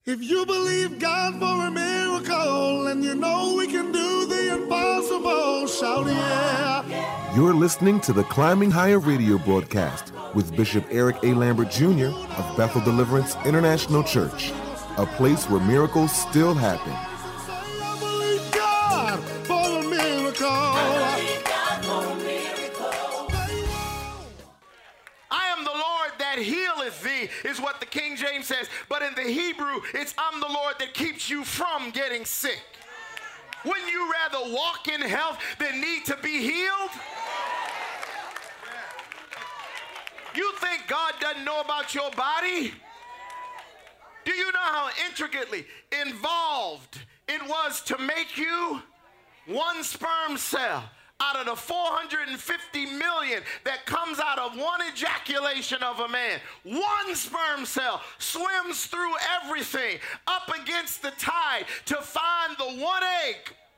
If you believe God for a miracle and you know we can do the impossible, shout yeah. You're listening to the Climbing Higher radio broadcast with Bishop Eric A. Lambert Jr. of Bethel Deliverance International Church, a place where miracles still happen. I believe God for a miracle. I am the Lord that healeth thee, is what the King James says. But in the Hebrew, it's I'm the Lord that keeps you from getting sick. Wouldn't you rather walk in health than need to be healed? You think God doesn't know about your body? Do you know how intricately involved it was to make you? One sperm cell out of the 450 million that comes out of one ejaculation of a man. One sperm cell swims through everything up against the tide to find the one egg.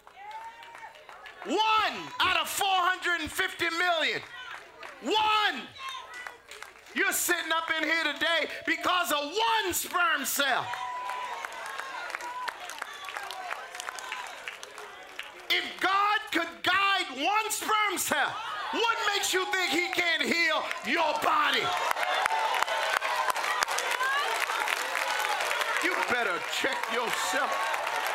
One out of 450 million. One. You're sitting up in here today because of one sperm cell. If God could guide one sperm cell, what makes you think he can't heal your body? You better check yourself.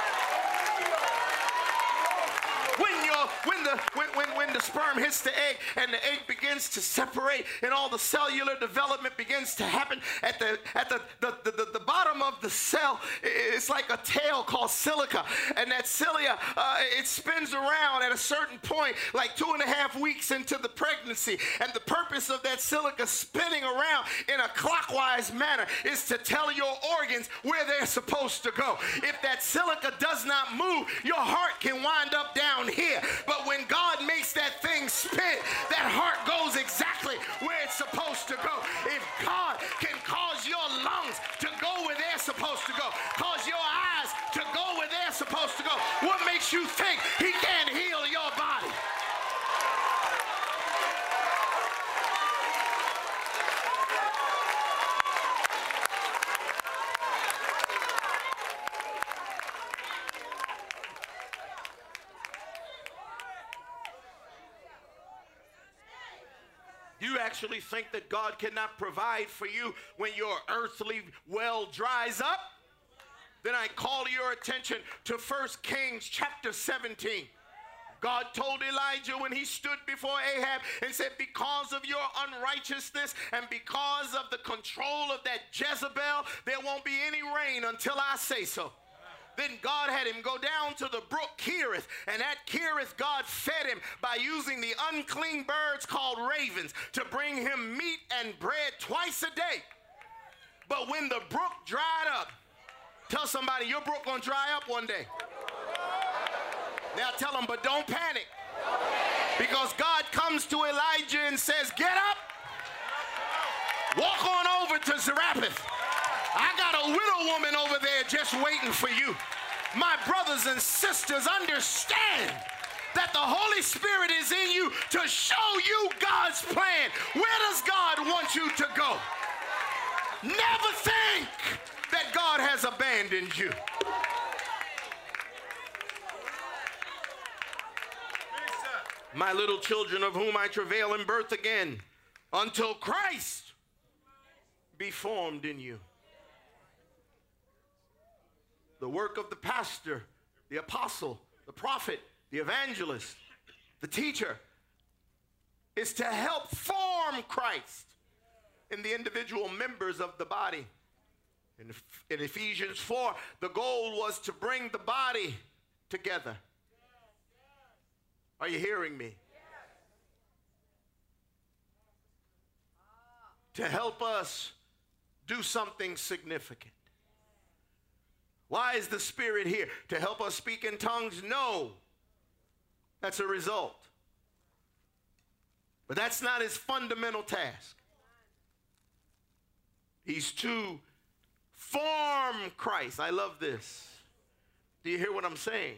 When the sperm hits the egg and the egg begins to separate and all the cellular development begins to happen at the bottom of the cell, it's like a tail called silica, and that cilia it spins around at a certain point like 2.5 weeks into the pregnancy, and the purpose of that silica spinning around in a clockwise manner is to tell your organs where they're supposed to go. If that silica does not move, your heart can wind up down here. But when God makes that thing spin, that heart goes exactly where it's supposed to go. If God can cause your lungs to go where they're supposed to go, cause your eyes to go where they're supposed to go, what makes you think he can't heal your body? You actually think that God cannot provide for you when your earthly well dries up? Then I call your attention to 1 Kings chapter 17. God told Elijah when he stood before Ahab and said, because of your unrighteousness and because of the control of that Jezebel, there won't be any rain until I say so. Then God had him go down to the brook Kerith, and at Kerith God fed him by using the unclean birds called ravens to bring him meat and bread twice a day. But when the brook dried up, tell somebody your brook gonna dry up one day. Now tell them, but don't panic. Because God comes to Elijah and says, get up, walk on over to Zarephath. I got a widow woman over there just waiting for you. My brothers and sisters, understand that the Holy Spirit is in you to show you God's plan. Where does God want you to go? Never think that God has abandoned you. My little children, of whom I travail in birth again, until Christ be formed in you. The work of the pastor, the apostle, the prophet, the evangelist, the teacher is to help form Christ in the individual members of the body. In Ephesians 4, the goal was to bring the body together. Are you hearing me? To help us do something significant. Why is the Spirit here? To help us speak in tongues? No. That's a result. But that's not his fundamental task. He's to form Christ. I love this. Do you hear what I'm saying?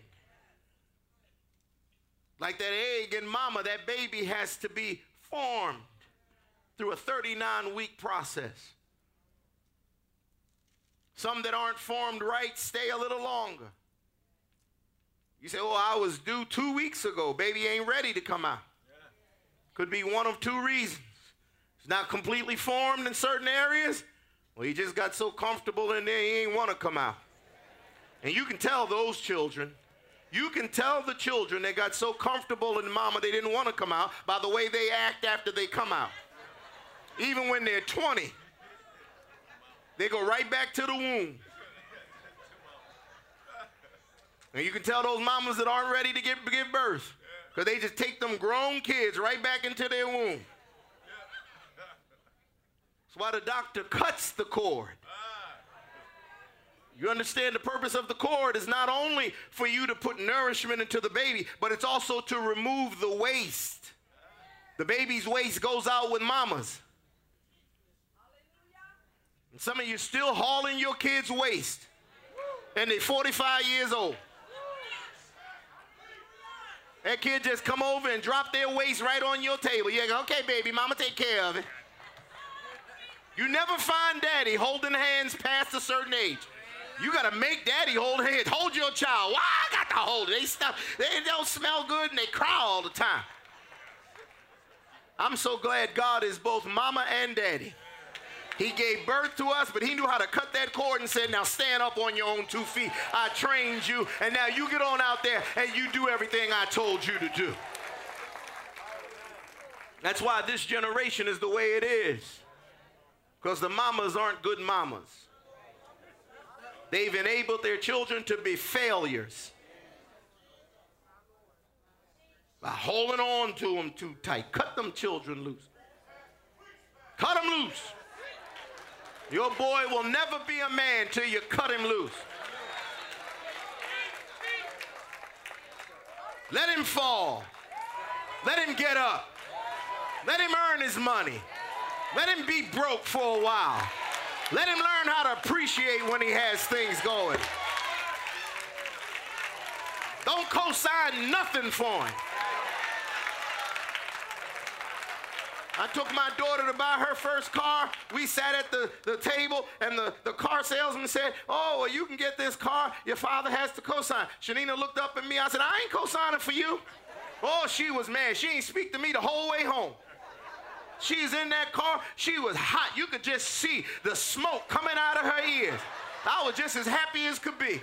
Like that egg in mama, that baby has to be formed through a 39-week process. Some that aren't formed right stay a little longer. You say, oh, I was due 2 weeks ago. Baby ain't ready to come out. Could be one of two reasons. It's not completely formed in certain areas. Well, he just got so comfortable in there, he ain't want to come out. And you can tell those children. You can tell the children that got so comfortable in mama they didn't want to come out by the way they act after they come out. Even when they're 20, they go right back to the womb. And you can tell those mamas that aren't ready to give birth because they just take them grown kids right back into their womb. That's why the doctor cuts the cord. You understand the purpose of the cord is not only for you to put nourishment into the baby, but it's also to remove the waste. The baby's waste goes out with mamas. And some of you still hauling your kids' waste, and they're 45 years old. That kid just come over and drop their waste right on your table. You go, okay, baby, mama take care of it. You never find daddy holding hands past a certain age. You got to make daddy hold hands. Hold your child. Why I got to hold it? They don't smell good and they cry all the time. I'm so glad God is both mama and daddy. He gave birth to us, but he knew how to cut that cord and said, now stand up on your own 2 feet. I trained you, and now you get on out there and you do everything I told you to do. That's why this generation is the way it is. Because the mamas aren't good mamas. They've enabled their children to be failures by holding on to them too tight. Cut them children loose. Cut them loose. Your boy will never be a man till you cut him loose. Let him fall. Let him get up. Let him earn his money. Let him be broke for a while. Let him learn how to appreciate when he has things going. Don't co-sign nothing for him. I took my daughter to buy her first car. We sat at the table, and the car salesman said, oh, well, you can get this car. Your father has to co-sign. Shanina looked up at me. I said, I ain't co-signing for you. Oh, she was mad. She ain't speak to me the whole way home. She's in that car. She was hot. You could just see the smoke coming out of her ears. I was just as happy as could be.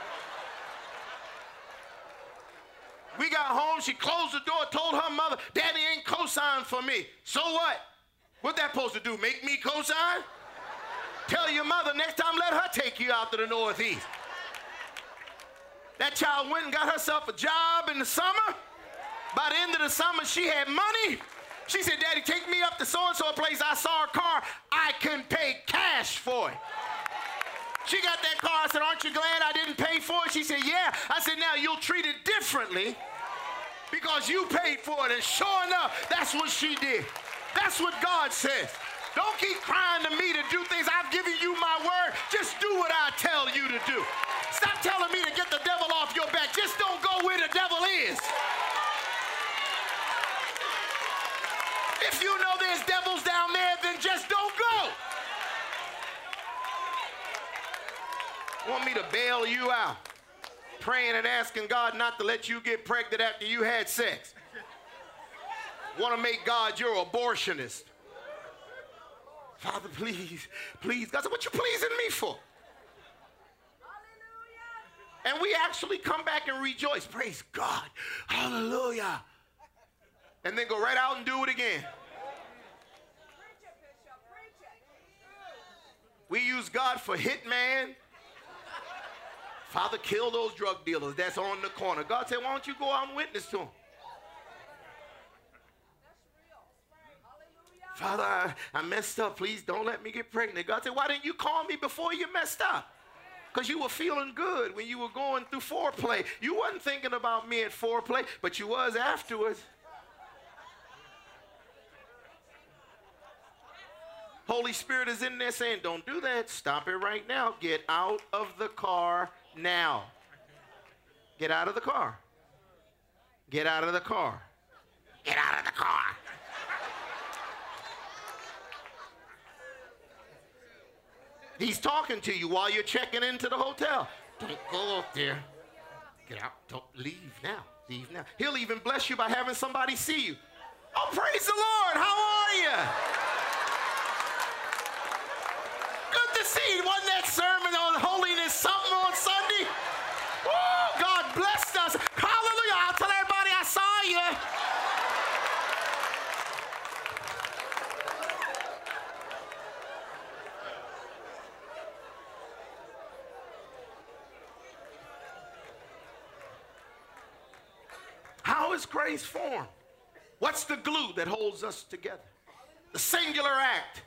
We got home. She closed the door, told her mother, Daddy ain't co-signed for me. So what? What that supposed to do, make me co-sign? Tell your mother next time, let her take you out to the Northeast. That child went and got herself a job in the summer. By the end of the summer, she had money. She said, Daddy, take me up to so-and-so place. I saw a car. I can pay cash for it. She got that car. I said, aren't you glad I didn't pay for it? She said, yeah. I said, now you'll treat it differently because you paid for it. And sure enough, that's what she did. That's what God says. Don't keep crying to me to do things. I've given you my word. Just do what I tell you to do. Stop telling me to get the devil off your back. Just don't go where the devil is. If you know there's devils down there, then just don't go. Want me to bail you out, praying and asking God not to let you get pregnant after you had sex. Want to make God your abortionist. Father, please, please. God said, what you pleasing me for? And we actually come back and rejoice. Praise God. Hallelujah. And then go right out and do it again. We use God for hitman. Father, kill those drug dealers that's on the corner. God said, why don't you go out and witness to them? Father, I messed up. Please don't let me get pregnant. God said, why didn't you call me before you messed up? Because you were feeling good when you were going through foreplay. You wasn't thinking about me at foreplay, but you was afterwards. Holy Spirit is in there saying, don't do that. Stop it right now. Get out of the car now. Get out of the car. Get out of the car. Get out of the car. He's talking to you while you're checking into the hotel. Don't go up there. Get out. Don't leave now. Leave now. He'll even bless you by having somebody see you. Oh, praise the Lord. How are you? Good to see you. Wasn't that sermon on holiness something on Sunday? Oh, God blessed us. Hallelujah. I'll tell everybody I saw you. How is grace formed? What's the glue that holds us together? The singular act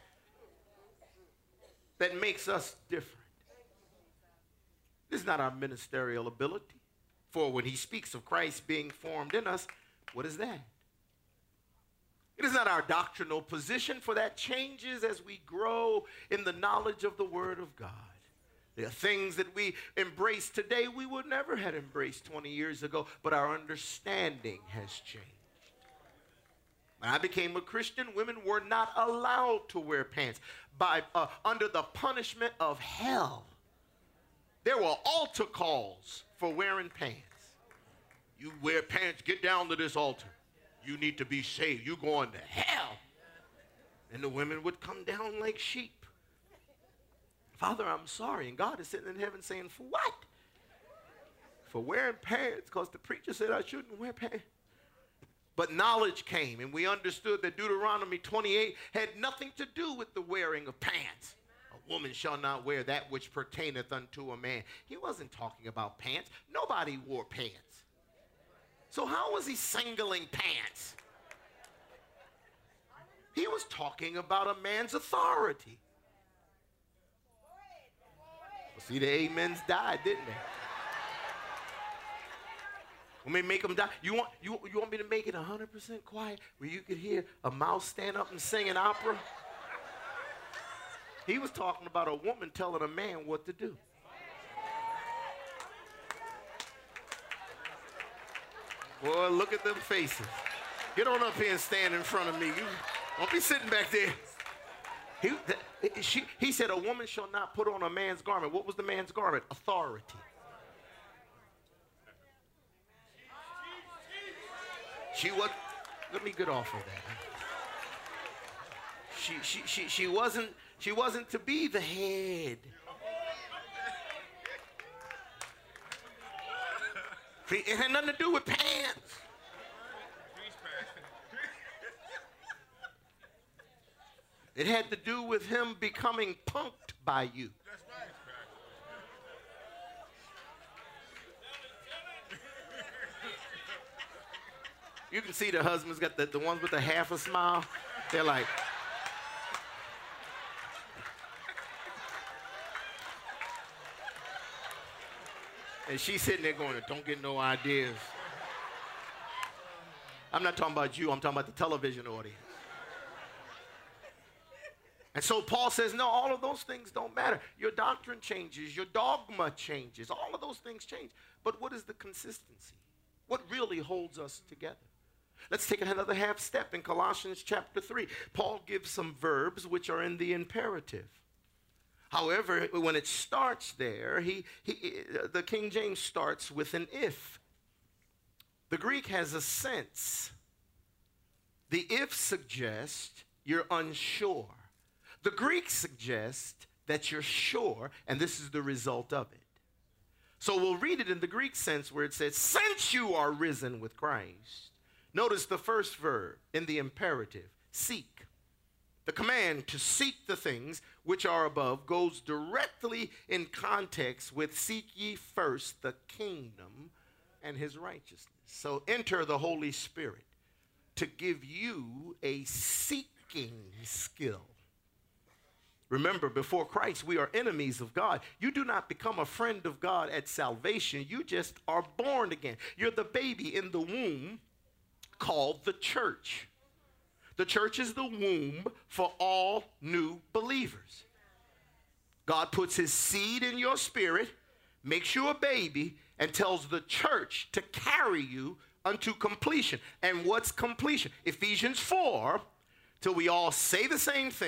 that makes us different. This is not our ministerial ability. For when he speaks of Christ being formed in us, what is that? It is not our doctrinal position, for that changes as we grow in the knowledge of the Word of God. There are things that we embrace today we would never have embraced 20 years ago, but our understanding has changed. When I became a Christian, women were not allowed to wear pants under the punishment of hell. There were altar calls for wearing pants. You wear pants, get down to this altar. You need to be saved. You're going to hell. And the women would come down like sheep. Father, I'm sorry. And God is sitting in heaven saying, for what? For wearing pants, because the preacher said I shouldn't wear pants. But knowledge came, and we understood that Deuteronomy 28 had nothing to do with the wearing of pants. A woman shall not wear that which pertaineth unto a man. He wasn't talking about pants. Nobody wore pants. So how was he singling pants? He was talking about a man's authority. Well, see, the amens died, didn't they? Let me make them die. You want me to make it 100% quiet where you could hear a mouse stand up and sing an opera? He was talking about a woman telling a man what to do. Boy, look at them faces. Get on up here and stand in front of me. You don't be sitting back there. He said a woman shall not put on a man's garment. What was the man's garment? Authority. She was, let me get off of that. She wasn't to be the head. It had nothing to do with pants. It had to do with him becoming punked by you. You can see the husbands got the ones with the half a smile. They're like, and she's sitting there going, don't get no ideas. I'm not talking about you, I'm talking about the television audience. And so Paul says, no, all of those things don't matter. Your doctrine changes, your dogma changes, all of those things change. But what is the consistency? What really holds us together? Let's take another half step in Colossians chapter 3. Paul gives some verbs which are in the imperative. However, when it starts there, the King James starts with an if. The Greek has a sense. The if suggests you're unsure. The Greek suggests that you're sure, and this is the result of it. So we'll read it in the Greek sense where it says, since you are risen with Christ. Notice the first verb in the imperative, seek. The command to seek the things which are above goes directly in context with seek ye first the kingdom and his righteousness. So enter the Holy Spirit to give you a seeking skill. Remember, before Christ, we are enemies of God. You do not become a friend of God at salvation. You just are born again. You're the baby in the womb called the church. The church is the womb for all new believers. God puts his seed in your spirit, makes you a baby, and tells the church to carry you unto completion. And what's completion? Ephesians 4, till we all say the same thing,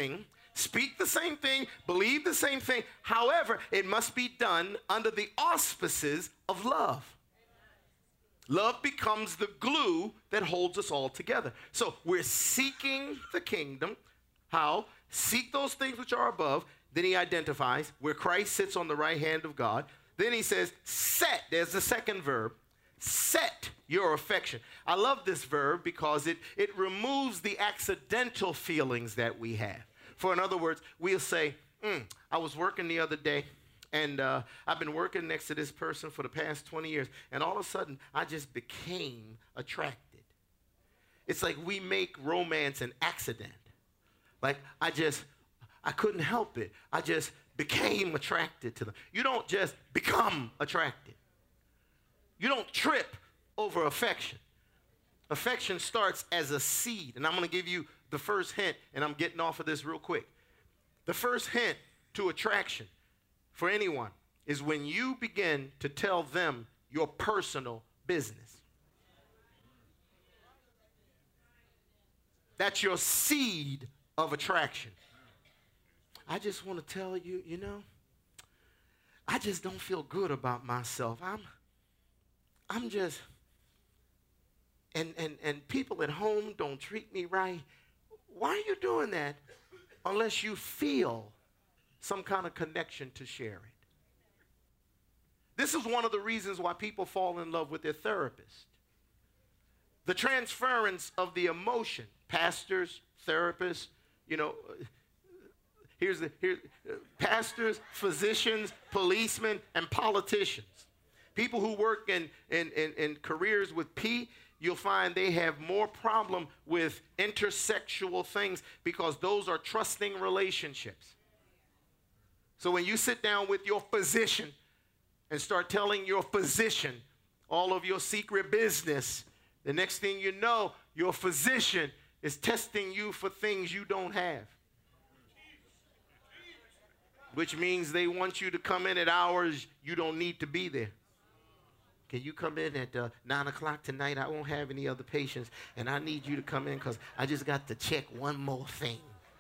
speak the same thing, believe the same thing. However, it must be done under the auspices of love. Love becomes the glue that holds us all together. So we're seeking the kingdom. How? Seek those things which are above. Then he identifies where Christ sits on the right hand of God. Then he says, set. There's the second verb. Set your affection. I love this verb because it removes the accidental feelings that we have. For in other words, we'll say, I was working the other day, and I've been working next to this person for the past 20 years, and all of a sudden, I just became attracted. It's like we make romance an accident. Like, I couldn't help it. I just became attracted to them. You don't just become attracted. You don't trip over affection. Affection starts as a seed, and I'm going to give you the first hint, and I'm getting off of this real quick. The first hint to attraction for anyone is when you begin to tell them your personal business. That's your seed of attraction. I just want to tell you, I just don't feel good about myself. I'm just, and people at home don't treat me right. Why are you doing that unless you feel some kind of connection to share it? This is one of the reasons why people fall in love with their therapist. The transference of the emotion, pastors, therapists, pastors, physicians, policemen, and politicians. People who work in careers with P, you'll find they have more problem with intersexual things because those are trusting relationships. So when you sit down with your physician and start telling your physician all of your secret business, the next thing you know, your physician is testing you for things you don't have. Which means they want you to come in at hours you don't need to be there. Can you come in at 9 o'clock tonight? I won't have any other patients, and I need you to come in because I just got to check one more thing.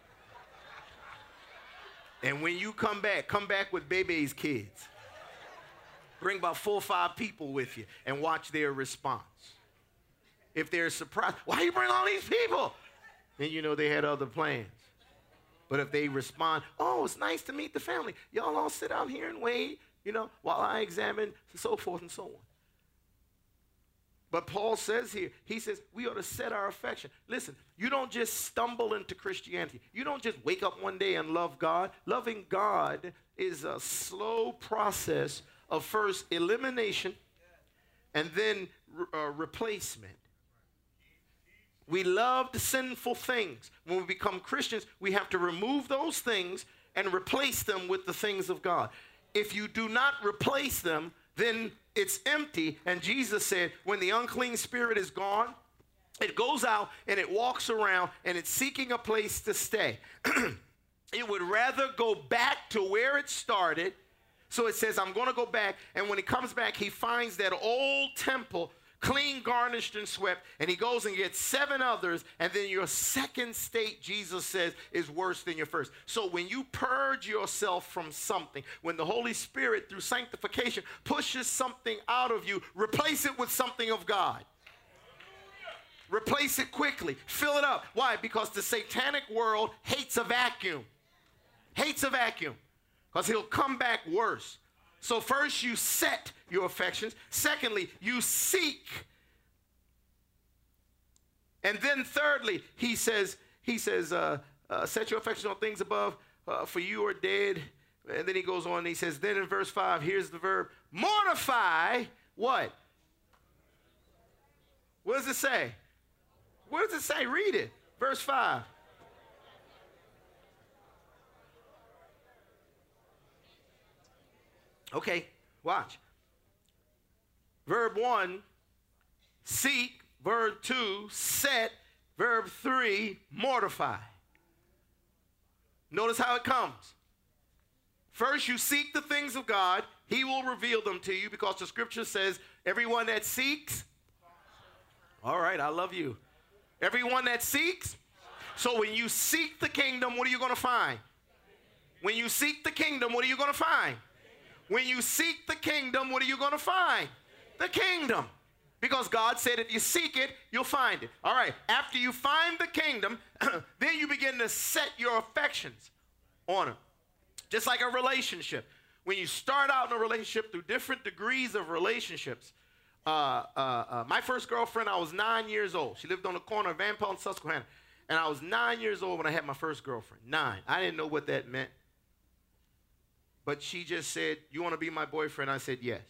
And when you come back with baby's kids. Bring about 4 or 5 people with you and watch their response. If they're surprised, why you bring all these people? Then you know they had other plans. But if they respond, oh, it's nice to meet the family. Y'all all sit out here and wait, while I examine, so forth and so on. But Paul says here, he says, we ought to set our affection. Listen, you don't just stumble into Christianity. You don't just wake up one day and love God. Loving God is a slow process of first elimination and then replacement. We love the sinful things. When we become Christians, we have to remove those things and replace them with the things of God. If you do not replace them, then it's empty. And Jesus said, when the unclean spirit is gone, it goes out and it walks around and it's seeking a place to stay. It would rather go back to where it started. So it says, I'm going to go back. And when he comes back, he finds that old temple clean, garnished, and swept, and he goes and gets 7 others, and then your second state, Jesus says, is worse than your first. So when you purge yourself from something, when the Holy Spirit, through sanctification, pushes something out of you, replace it with something of God. Replace it quickly. Fill it up. Why? Because the satanic world hates a vacuum. Hates a vacuum. Because he'll come back worse. So first you set your affections. Secondly, you seek. And then thirdly, he says, set your affections on things above, for you are dead. And then he goes on and he says, then in verse 5, here's the verb, mortify what? What does it say? What does it say? Read it. Verse 5. Okay, watch. Verb 1, seek. Verb 2, set. Verb 3, mortify. Notice how it comes. First, you seek the things of God. He will reveal them to you because the scripture says, everyone that seeks. All right, I love you. Everyone that seeks. So when you seek the kingdom, what are you going to find? When you seek the kingdom, what are you going to find? When you seek the kingdom, what are you going to find? The kingdom. Because God said if you seek it, you'll find it. All right, after you find the kingdom, then you begin to set your affections on it. Just like a relationship. When you start out in a relationship through different degrees of relationships, my first girlfriend, I was 9 years old. She lived on the corner of Van Pelt and Susquehanna. And I was 9 years old when I had my first girlfriend. 9. I didn't know what that meant. But she just said, you want to be my boyfriend? I said, yes.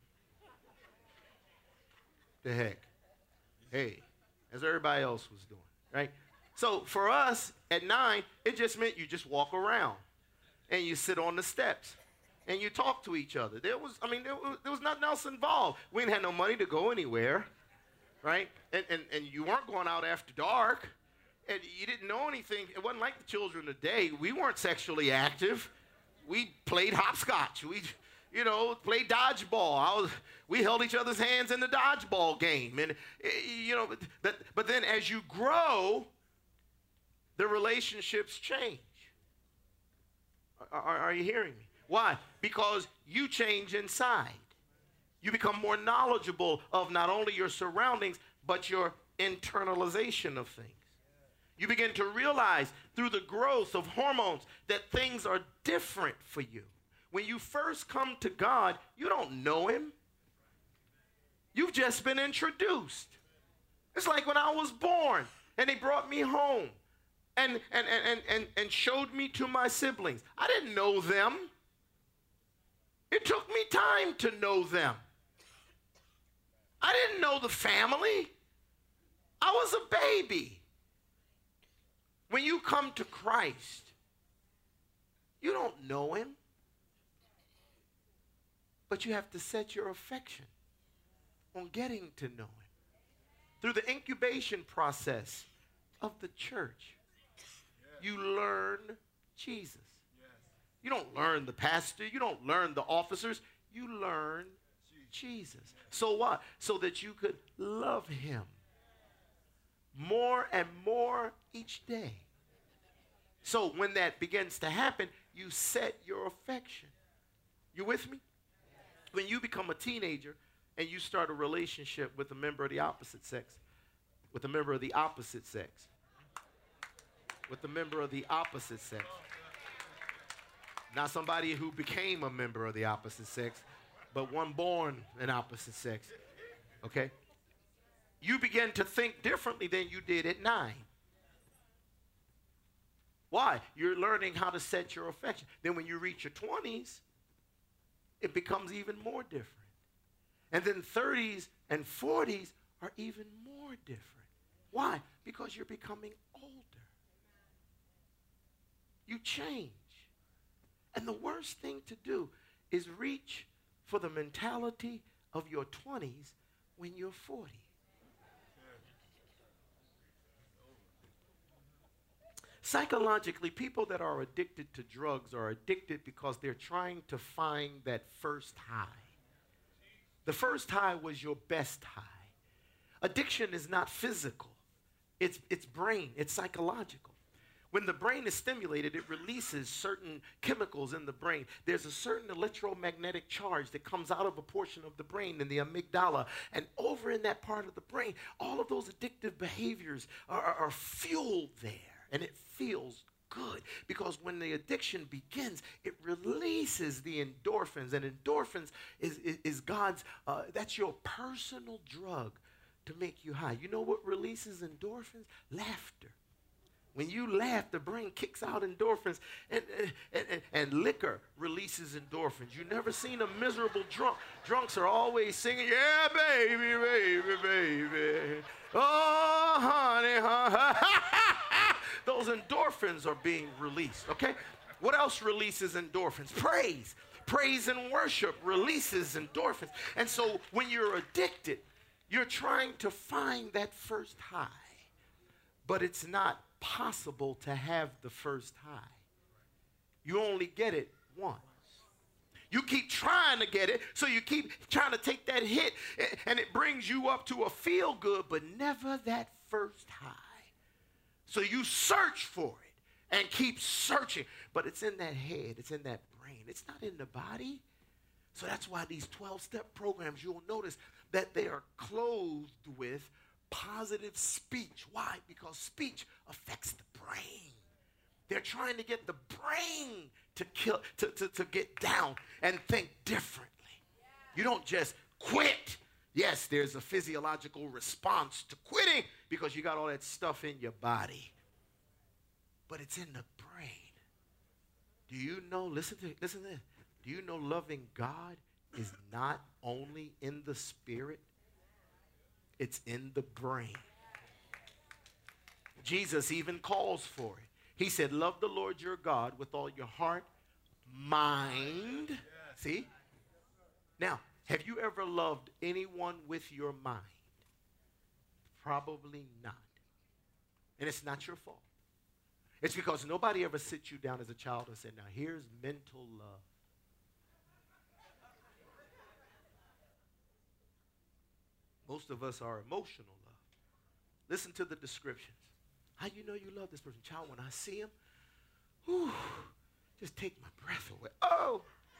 The heck. Hey, as everybody else was doing, right? So for us, at 9, it just meant you just walk around. And you sit on the steps. And you talk to each other. There was nothing else involved. We didn't have no money to go anywhere, right? And you weren't going out after dark. And you didn't know anything. It wasn't like the children today. We weren't sexually active. We played hopscotch. We, played dodgeball. We held each other's hands in the dodgeball game. And, but then as you grow, the relationships change. Are you hearing me? Why? Because you change inside. You become more knowledgeable of not only your surroundings, but your internalization of things. You begin to realize through the growth of hormones that things are different for you. When you first come to God, you don't know him. You've just been introduced. It's like when I was born and they brought me home and showed me to my siblings. I didn't know them. It took me time to know them. I didn't know the family. I was a baby. When you come to Christ, you don't know him. But you have to set your affection on getting to know him. Through the incubation process of the church, you learn Jesus. You don't learn the pastor. You don't learn the officers. You learn Jesus. So what? So that you could love him more and more each day. So when that begins to happen, you set your affection. You with me? When you become a teenager and you start a relationship with a member of the opposite sex, with a member of the opposite sex, with a member of the opposite sex, not somebody who became a member of the opposite sex, but one born an opposite sex, okay? You begin to think differently than you did at 9. Why? You're learning how to set your affection. Then when you reach your 20s, it becomes even more different. And then 30s and 40s are even more different. Why? Because you're becoming older. You change. And the worst thing to do is reach for the mentality of your 20s when you're 40. Psychologically, people that are addicted to drugs are addicted because they're trying to find that first high. The first high was your best high. Addiction is not physical. It's brain. It's psychological. When the brain is stimulated, it releases certain chemicals in the brain. There's a certain electromagnetic charge that comes out of a portion of the brain in the amygdala. And over in that part of the brain, all of those addictive behaviors are fueled there. And it feels good because when the addiction begins, it releases the endorphins. And endorphins is God's, that's your personal drug to make you high. You know what releases endorphins? Laughter. When you laugh, the brain kicks out endorphins, and liquor releases endorphins. You've never seen a miserable drunk. Drunks are always singing, yeah, baby, baby, baby. Oh, honey, honey. Those endorphins are being released, okay? What else releases endorphins? Praise. Praise and worship releases endorphins. And so when you're addicted, you're trying to find that first high, but it's not possible to have the first high. You only get it once. You keep trying to get it, so you keep trying to take that hit, and it brings you up to a feel good, but never that first high. So you search for it, and keep searching. But it's in that head. It's in that brain. It's not in the body. So that's why these 12-step programs, you'll notice that they are clothed with positive speech. Why? Because speech affects the brain. They're trying to get the brain to get down and think differently. You don't just quit. Yes, there's a physiological response to quitting because you got all that stuff in your body. But it's in the brain. Do you know, listen to this. Do you know loving God is not only in the spirit, it's in the brain. Jesus even calls for it. He said, love the Lord your God with all your heart, mind. See? Now, have you ever loved anyone with your mind? Probably not. And it's not your fault. It's because nobody ever sits you down as a child and said, now here's mental love. Most of us are emotional love. Listen to the descriptions. How you know you love this person? Child, when I see him, whew, just take my breath away. Oh!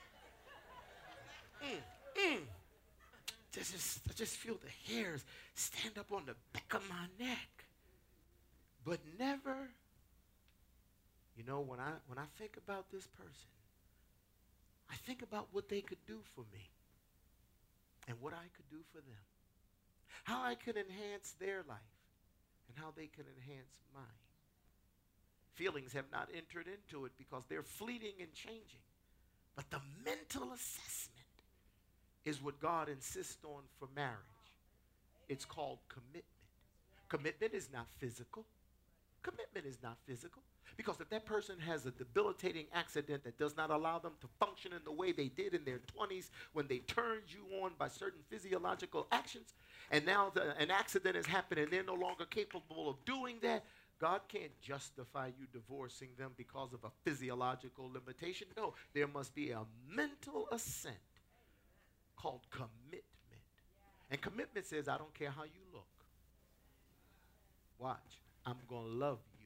I just feel the hairs stand up on the back of my neck. But never, you know, when I think about this person, I think about what they could do for me and what I could do for them. How I could enhance their life and how they can enhance mine. Feelings have not entered into it because they're fleeting and changing. But the mental assessment is what God insists on for marriage. It's called commitment. Commitment is not physical. Commitment is not physical. Because if that person has a debilitating accident that does not allow them to function in the way they did in their 20s when they turned you on by certain physiological actions, and now an accident has happened and they're no longer capable of doing that, God can't justify you divorcing them because of a physiological limitation. No, there must be a mental assent called commitment. And commitment says, I don't care how you look. Watch, I'm going to love you.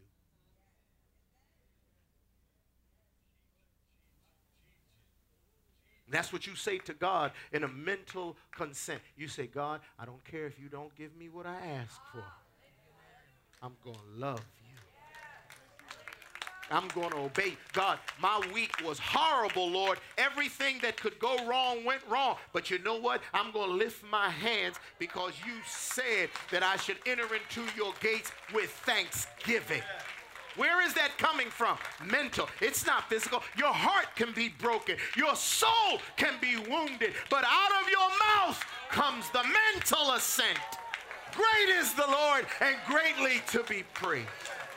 And that's what you say to God in a mental consent. You say, God, I don't care if you don't give me what I ask for. I'm going to love you. I'm going to obey. God, my week was horrible, Lord. Everything that could go wrong went wrong. But you know what? I'm going to lift my hands because you said that I should enter into your gates with thanksgiving. Where is that coming from? Mental. It's not physical. Your heart can be broken. Your soul can be wounded. But out of your mouth comes the mental assent. Great is the Lord and greatly to be praised.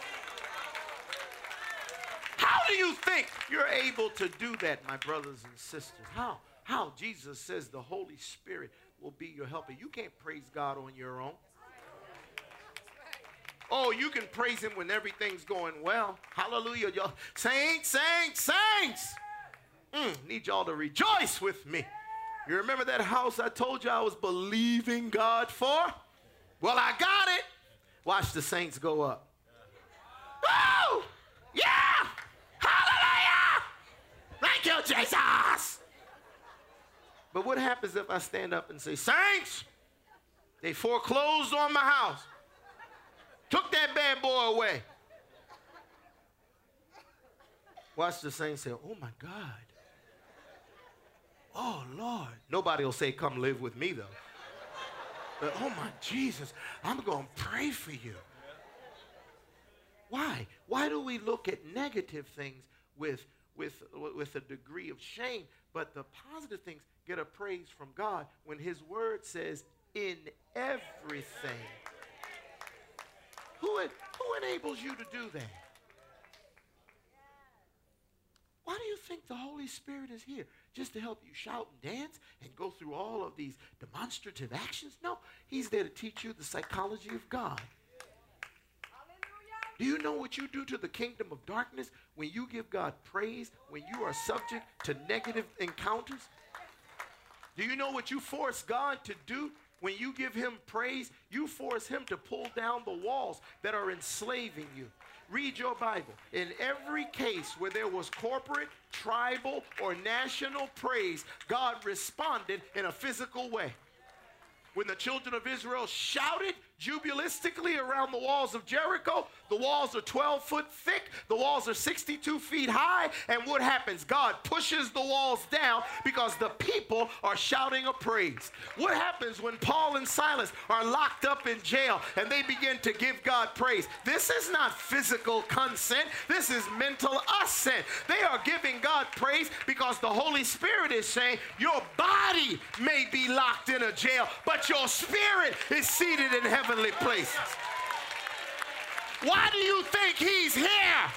How do you think you're able to do that, my brothers and sisters? How? Jesus says the Holy Spirit will be your helper. You can't praise God on your own. Oh, you can praise him when everything's going well. Hallelujah. Y'all. Saints. Need y'all to rejoice with me. You remember that house I told you I was believing God for? Well, I got it. Watch the saints go up. Oh, yeah. Hallelujah. Thank you, Jesus. But what happens if I stand up and say, saints, they foreclosed on my house. Took that bad boy away. Watch the saints say, oh my God. Oh Lord. Nobody will say, come live with me though. But, oh my Jesus, I'm going to pray for you. Why? Why do we look at negative things with a degree of shame, but the positive things get a praise from God when his word says in everything? Who enables you to do that? Why do you think the Holy Spirit is here? Just to help you shout and dance and go through all of these demonstrative actions? No, he's there to teach you the psychology of God. Do you know what you do to the kingdom of darkness when you give God praise, when you are subject to negative encounters? Do you know what you force God to do When you give him praise, you force him to pull down the walls that are enslaving you. Read your Bible. In every case where there was corporate, tribal, or national praise, God responded in a physical way. When the children of Israel shouted jubilistically around the walls of Jericho, the walls are 12 foot thick, the walls are 62 feet high, and what happens? God pushes the walls down because the people are shouting a praise. What happens when Paul and Silas are locked up in jail and they begin to give God praise? This is not physical consent, this is mental assent. They are giving God praise because the Holy Spirit is saying, your body may be locked in a jail, but your spirit is seated in heavenly places. Why do you think he's here?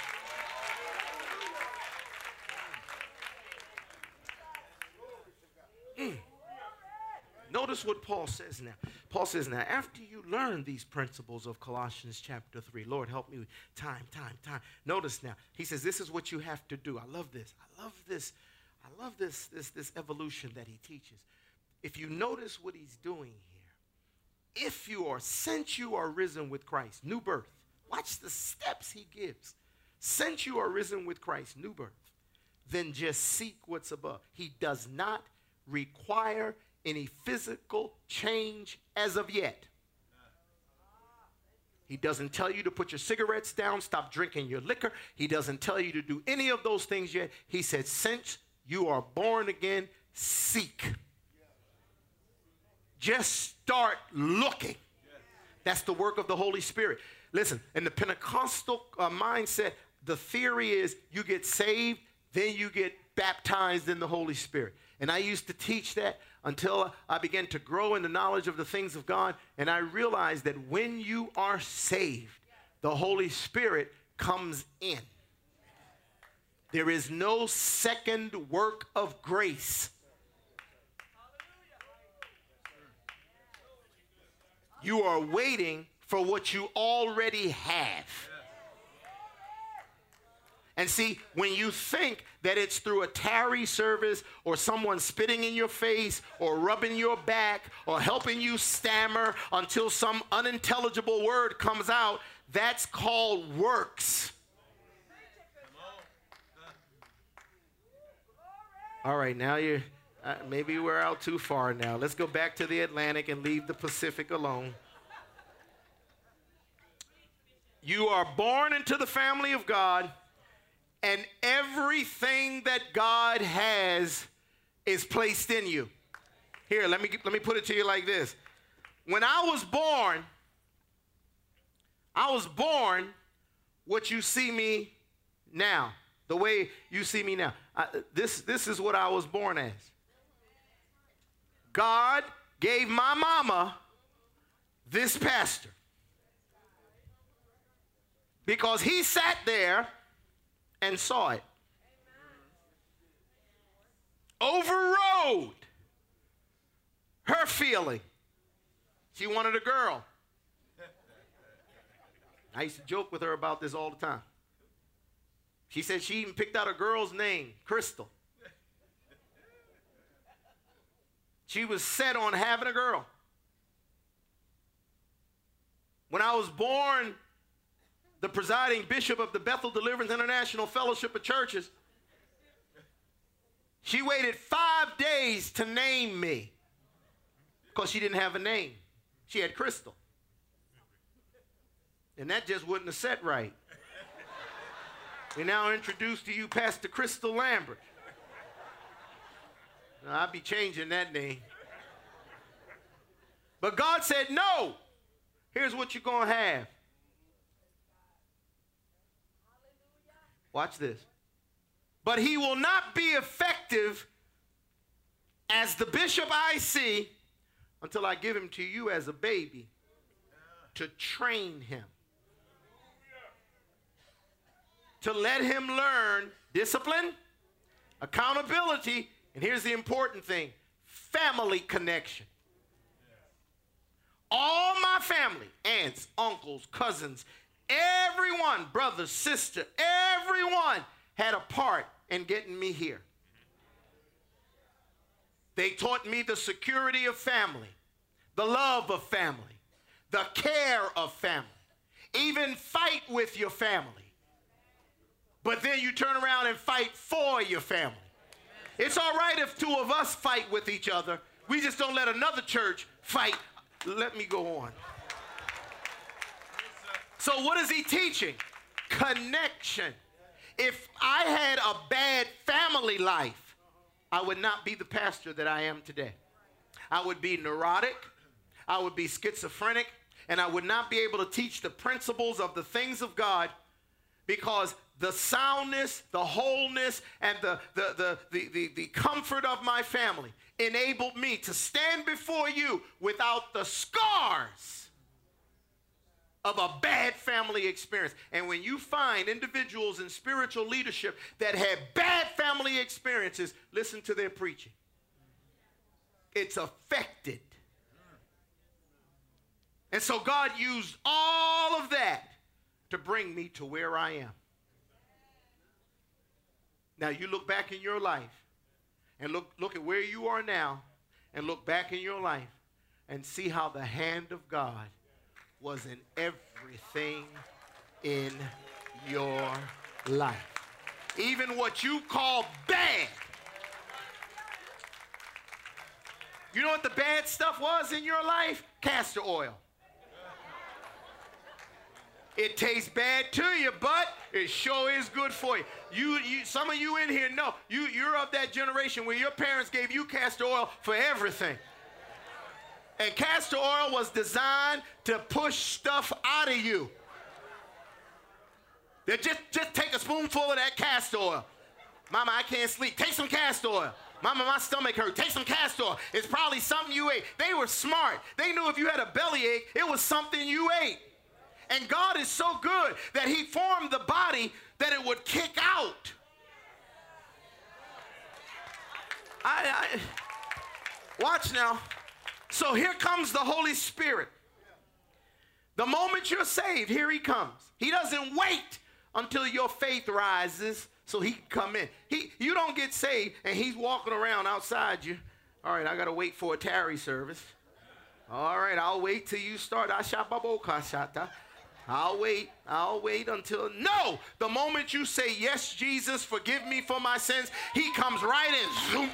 Notice what Paul says now. Paul says now, after you learn these principles of Colossians chapter 3, Lord, help me with time. Notice now, he says, this is what you have to do. I love this. I love this evolution that he teaches. If you notice what he's doing here, since you are risen with Christ, new birth, watch the steps he gives. Since you are risen with Christ, new birth, then just seek what's above. He does not require any physical change as of yet. He doesn't tell you to put your cigarettes down, stop drinking your liquor. He doesn't tell you to do any of those things yet. He said, since you are born again, seek. Just start looking. That's the work of the Holy Spirit. Listen, in the Pentecostal mindset, the theory is you get saved, then you get baptized in the Holy Spirit. And I used to teach that until I began to grow in the knowledge of the things of God. And I realized that when you are saved, the Holy Spirit comes in. There is no second work of grace. You are waiting for what you already have. And see, when you think that it's through a tarry service or someone spitting in your face or rubbing your back or helping you stammer until some unintelligible word comes out, that's called works. All right, now maybe we're out too far now. Let's go back to the Atlantic and leave the Pacific alone. You are born into the family of God, and everything that God has is placed in you. Here, let me put it to you like this. When I was born what you see me now, the way you see me now. This is what I was born as. God gave my mama this pastor because he sat there and saw it. Overrode her feeling. She wanted a girl. I used to joke with her about this all the time. She said she even picked out a girl's name, Crystal. She was set on having a girl. When I was born, the presiding bishop of the Bethel Deliverance International Fellowship of Churches, she waited 5 days to name me because she didn't have a name. She had Crystal. And that just wouldn't have set right. We now introduce to you Pastor Crystal Lambert. Now, I'll be changing that name. But God said, no, here's what you're going to have. Watch this. But he will not be effective as the bishop I see until I give him to you as a baby to train him. To let him learn discipline, accountability, and here's the important thing, family connection. All my family, aunts, uncles, cousins, everyone, brother, sister, everyone had a part in getting me here. They taught me the security of family, the love of family, the care of family, even fight with your family. But then you turn around and fight for your family. It's all right if two of us fight with each other. We just don't let another church fight. Let me go on. So what is he teaching? Connection. If I had a bad family life, I would not be the pastor that I am today. I would be neurotic. I would be schizophrenic. And I would not be able to teach the principles of the things of God, because the soundness, the wholeness, and the comfort of my family enabled me to stand before you without the scars of a bad family experience. And when you find individuals in spiritual leadership that had bad family experiences, listen to their preaching. It's affected. And so God used all of that to bring me to where I am. Now you look back in your life and look at where you are now, and look back in your life and see how the hand of God was in everything in your life. Even what you call bad. You know what the bad stuff was in your life? Castor oil. It tastes bad to you, but it sure is good for you. Some of you in here know, you're of that generation where your parents gave you castor oil for everything. And castor oil was designed to push stuff out of you. They just take a spoonful of that castor oil. Mama, I can't sleep. Take some castor oil. Mama, my stomach hurt. Take some castor oil. It's probably something you ate. They were smart. They knew if you had a bellyache, it was something you ate. And God is so good that he formed the body that it would kick out. Watch now. So here comes the Holy Spirit. The moment you're saved, here he comes. He doesn't wait until your faith rises so he can come in. You don't get saved and he's walking around outside you. All right, I got to wait for a tarry service. All right, I'll wait till you start. I'll wait until, no, the moment you say, yes, Jesus, forgive me for my sins, he comes right in. Zoom.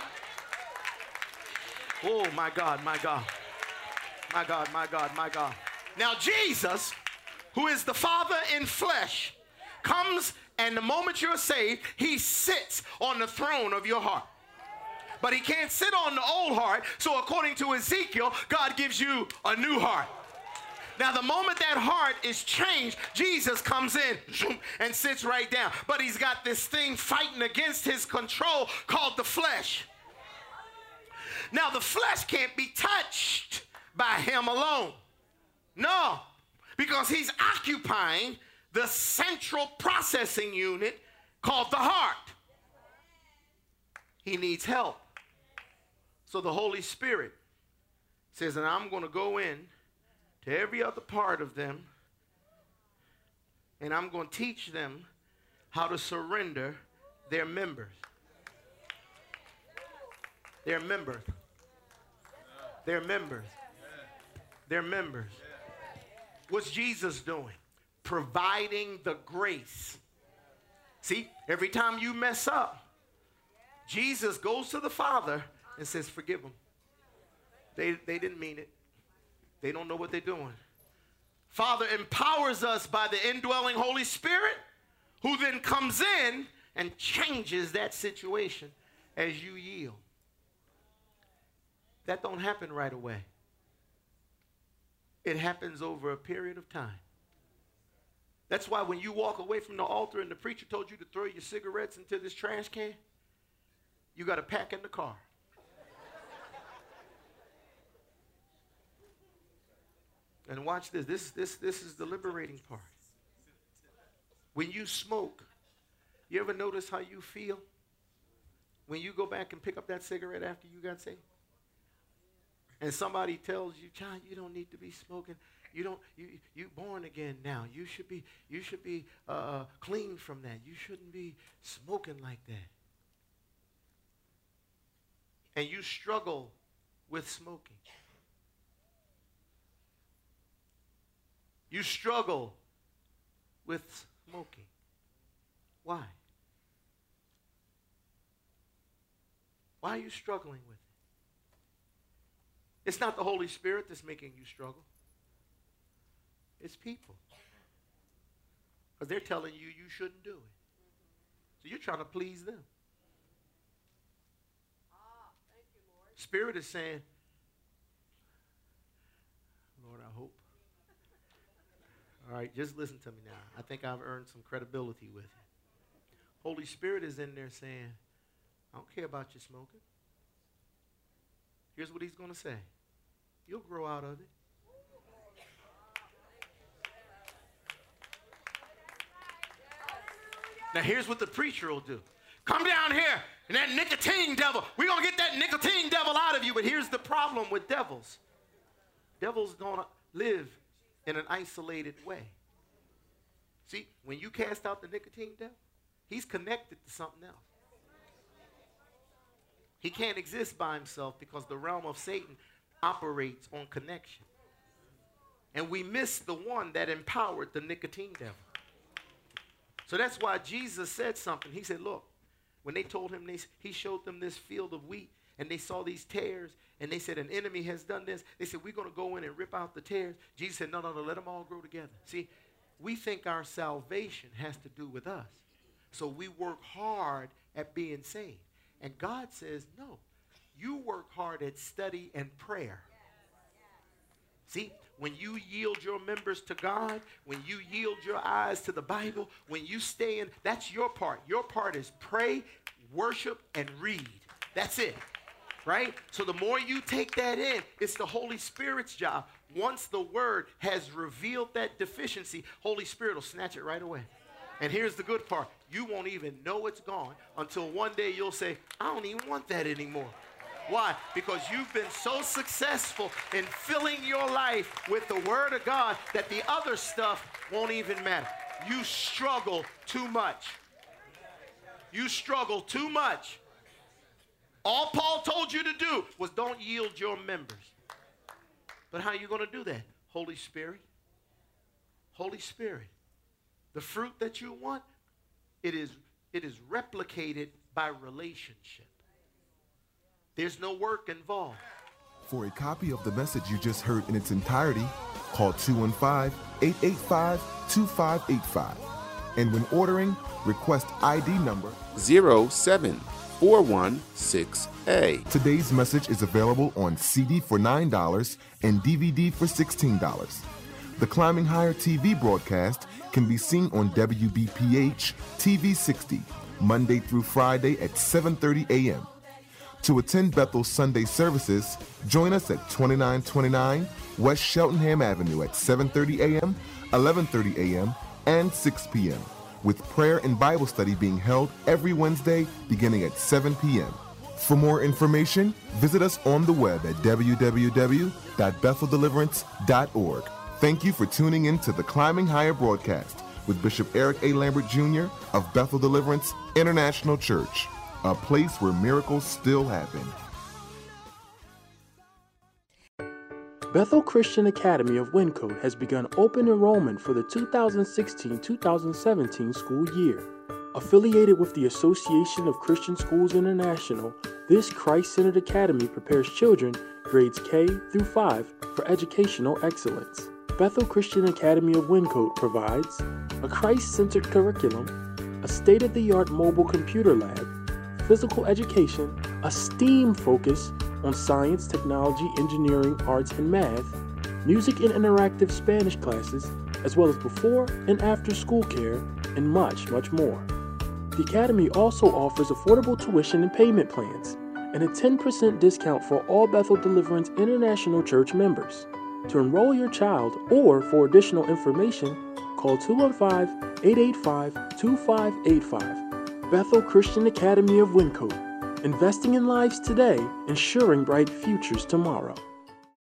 Oh, my God, my God. My God, my God, my God. Now, Jesus, who is the Father in flesh, comes, and the moment you're saved, he sits on the throne of your heart. But he can't sit on the old heart, so according to Ezekiel, God gives you a new heart. Now, the moment that heart is changed, Jesus comes in and sits right down. But he's got this thing fighting against his control called the flesh. Now, the flesh can't be touched by him alone. No, because he's occupying the central processing unit called the heart. He needs help. So the Holy Spirit says, and I'm going to go in to every other part of them, and I'm going to teach them how to surrender their members. Their members. Their members. Their members. What's Jesus doing? Providing the grace. See, every time you mess up, Jesus goes to the Father and says, forgive them. They didn't mean it. They don't know what they're doing. Father empowers us by the indwelling Holy Spirit, who then comes in and changes that situation as you yield. That don't happen right away. It happens over a period of time. That's why when you walk away from the altar and the preacher told you to throw your cigarettes into this trash can, you got to pack in the car. And watch this. This is the liberating part. When you smoke, you ever notice how you feel when you go back and pick up that cigarette after you got saved? And somebody tells you, John, you don't need to be smoking. You born again now. You should be clean from that. You shouldn't be smoking like that. And you struggle with smoking. You struggle with smoking. Why? Why are you struggling with it? It's not the Holy Spirit that's making you struggle. It's people. Because they're telling you you shouldn't do it. So you're trying to please them. Thank you, Lord. Spirit is saying, Lord, I hope. All right, just listen to me now. I think I've earned some credibility with it. Holy Spirit is in there saying, I don't care about you smoking. Here's what he's going to say. You'll grow out of it. Now here's what the preacher will do. Come down here and that nicotine devil, we're going to get that nicotine devil out of you. But here's the problem with devils. Devils don't live in an isolated way. See, when you cast out the nicotine devil, he's connected to something else. He can't exist by himself because the realm of Satan operates on connection. And we miss the one that empowered the nicotine devil. So that's why Jesus said something. He said, look, when they told him, he showed them this field of wheat, and they saw these tares, and they said, an enemy has done this. They said, we're going to go in and rip out the tares. Jesus said, no, let them all grow together. See, we think our salvation has to do with us. So we work hard at being saved. And God says, no, you work hard at study and prayer. See, when you yield your members to God, when you yield your eyes to the Bible, when you stay in, that's your part. Your part is pray, worship, and read. That's it, right? So the more you take that in, it's the Holy Spirit's job. Once the Word has revealed that deficiency, Holy Spirit will snatch it right away. And here's the good part. You won't even know it's gone until one day you'll say, I don't even want that anymore. Why? Because you've been so successful in filling your life with the Word of God that the other stuff won't even matter. You struggle too much. You struggle too much. All Paul told you to do was don't yield your members. But how are you going to do that? Holy Spirit. Holy Spirit. The fruit that you want, it is replicated by relationship. There's no work involved. For a copy of the message you just heard in its entirety, call 215-885-2585. And when ordering, request ID number 07416A. Today's message is available on CD for $9 and DVD for $16. The Climbing Higher TV broadcast can be seen on WBPH TV 60, Monday through Friday at 7:30 a.m. To attend Bethel's Sunday services, join us at 2929 West Cheltenham Avenue at 7:30 a.m., 11:30 a.m., and 6 p.m., with prayer and Bible study being held every Wednesday beginning at 7 p.m. For more information, visit us on the web at www.betheldeliverance.org. Thank you for tuning in to the Climbing Higher broadcast with Bishop Eric A. Lambert Jr. of Bethel Deliverance International Church, a place where miracles still happen. Bethel Christian Academy of Wyncote has begun open enrollment for the 2016-2017 school year. Affiliated with the Association of Christian Schools International, this Christ-centered academy prepares children grades K through 5 for educational excellence. Bethel Christian Academy of Wyncote provides a Christ-centered curriculum, a state-of-the-art mobile computer lab, physical education, a STEAM focus on science, technology, engineering, arts, and math, music and interactive Spanish classes, as well as before and after school care, and much, much more. The Academy also offers affordable tuition and payment plans, and a 10% discount for all Bethel Deliverance International Church members. To enroll your child or for additional information, call 215-885-2585. Bethel Christian Academy of Wyncote, investing in lives today, ensuring bright futures tomorrow.